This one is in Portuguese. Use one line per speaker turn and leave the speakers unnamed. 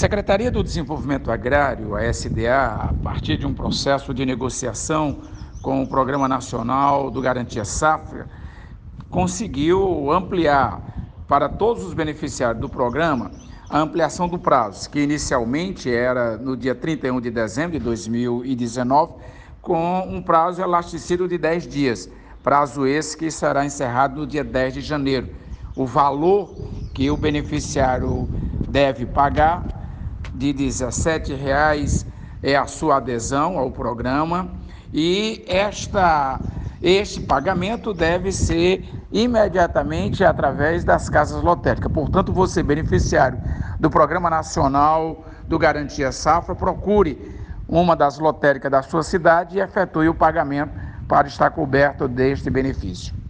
Secretaria do Desenvolvimento Agrário, a SDA, a partir de um processo de negociação com o Programa Nacional do Garantia Safra, conseguiu ampliar para todos os beneficiários do programa a ampliação do prazo, que inicialmente era no dia 31 de dezembro de 2019, com um prazo elastecido de 10 dias, prazo esse que será encerrado no dia 10 de janeiro. O valor que o beneficiário deve pagar, de R$ 17,00, é a sua adesão ao programa, e este pagamento deve ser imediatamente através das casas lotéricas. Portanto, você, beneficiário do Programa Nacional do Garantia Safra, procure uma das lotéricas da sua cidade e efetue o pagamento para estar coberto deste benefício.